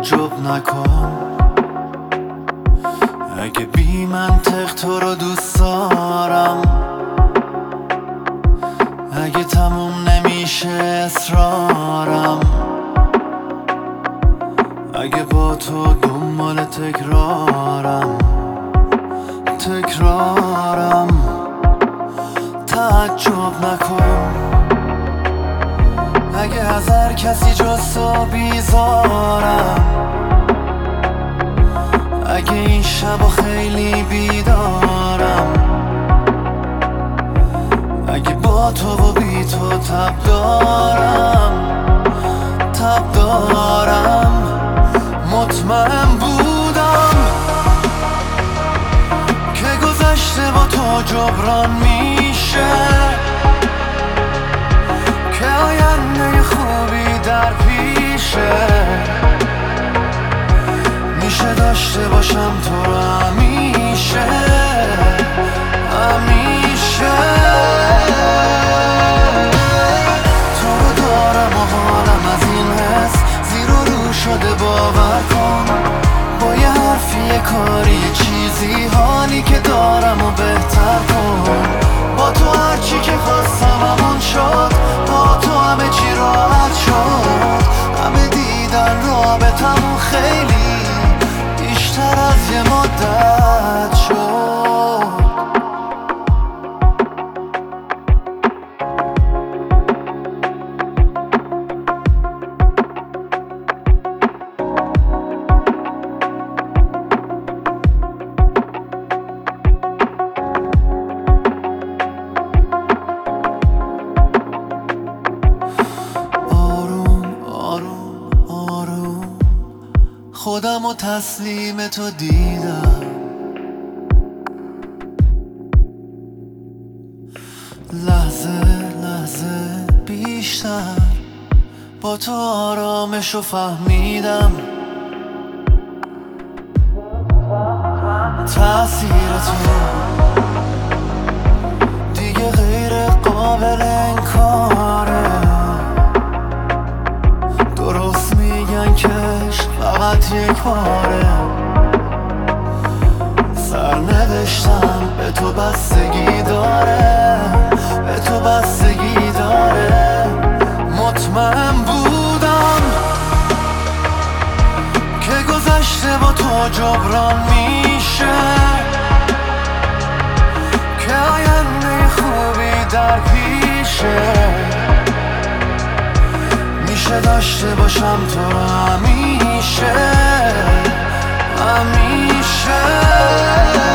تعجب نکن اگه بی منطق تو رو دوست دارم، اگه تموم نمیشه اصرارم، اگه با تو دنبال تکرارم تعجب نکن اگه از هر کسی جز تو بیزارم، اگه این شب خیلی بیدارم، اگه با تو و بی تو تب دارم مطمئن بودم که گذشته با تو جبران میشه، که آینده خوبی در پیشه، میشه داشته باشم تو رو همیشه. تو رو دارم و حالم از این حس زیر و رو شده، باور کن با یه حرفی یه کاری یه چیزی حالی که دارم و بهتر کن. با تو هرچی که خواستم همون شد، با تو همه چی راحت شد، همه دیدن رابطمون خیلی بیشتر از یه مدت شد. خودم و تسلیم تو دیدم، لحظه لحظه بیشتر با تو آرامشو فهمیدم. تأثیر تو دیگه غیر قابل انکاره، درست میگن که فقط یک باره، سرنوشتم به تو بستگی داره، به تو بستگی داره. مطمئن بودم که گذشته با تو جبران میشه، که آینده خوبی در پیشه، میشه داشته باشم تو همیشه.